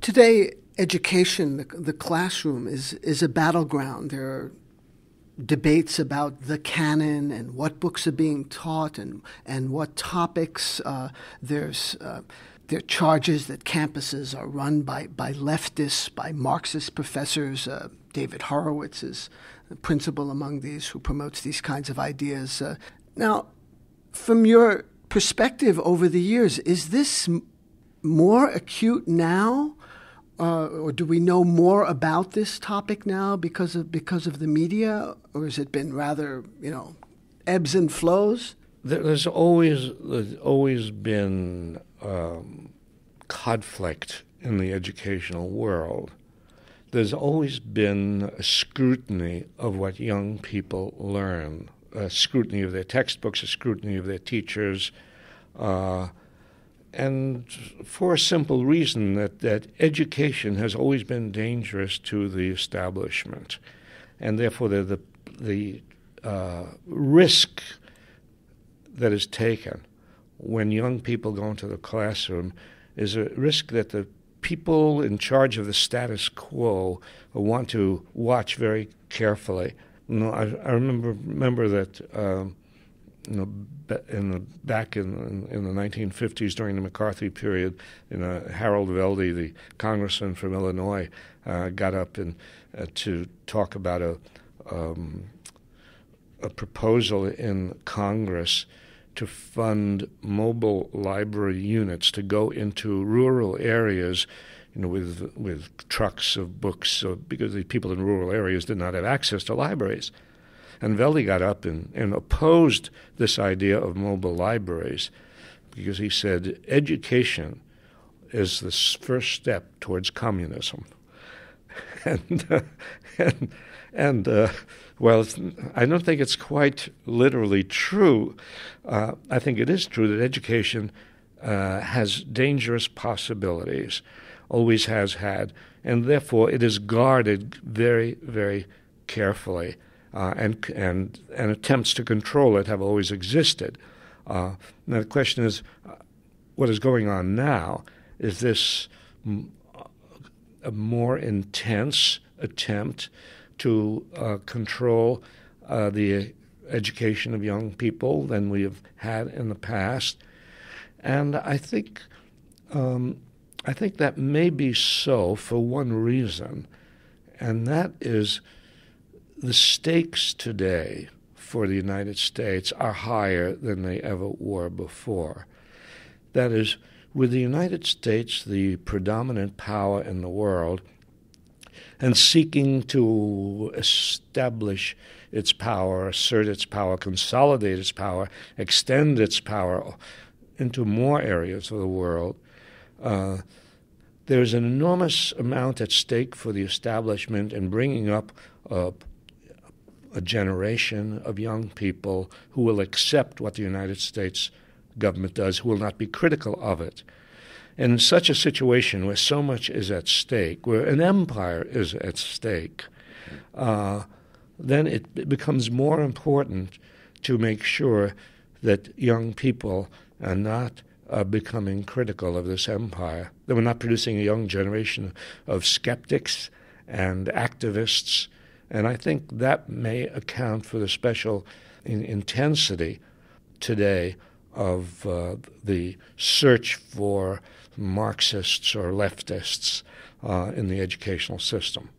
Today, education, the classroom, is a battleground. There are debates about the canon and what books are being taught and what topics. There are charges that campuses are run by leftists, by Marxist professors. David Horowitz is the principal among these who promotes these kinds of ideas. Now, from your perspective over the years, is this more acute now? Or do we know more about this topic now because of the media, or has it been rather, ebbs and flows? There's always been conflict in the educational world. There's always been a scrutiny of what young people learn, a scrutiny of their textbooks, a scrutiny of their teachers, and for a simple reason that education has always been dangerous to the establishment, and therefore the risk that is taken when young people go into the classroom is a risk that the people in charge of the status quo want to watch very carefully. I remember that. Back in the 1950s, during the McCarthy period, Harold Veldey, the congressman from Illinois, got up to talk about a proposal in Congress to fund mobile library units to go into rural areas, with trucks of books, because the people in rural areas did not have access to libraries. And Veldey got up and opposed this idea of mobile libraries because he said education is the first step towards communism. Well, I don't think it's quite literally true. I think it is true that education has dangerous possibilities, always has had, and therefore it is guarded very, very carefully. And attempts to control it have always existed. Now the question is, what is going on now? Is this a more intense attempt to control the education of young people than we have had in the past? And I think that may be so for one reason, and that is the stakes today for the United States are higher than they ever were before. That is, with the United States the predominant power in the world and seeking to establish its power, assert its power, consolidate its power, extend its power into more areas of the world, there's an enormous amount at stake for the establishment in bringing up a generation of young people who will accept what the United States government does, who will not be critical of it. And in such a situation where so much is at stake, where an empire is at stake, then it becomes more important to make sure that young people are not becoming critical of this empire, that we're not producing a young generation of skeptics and activists. And I think that may account for the special intensity today of the search for Marxists or leftists in the educational system.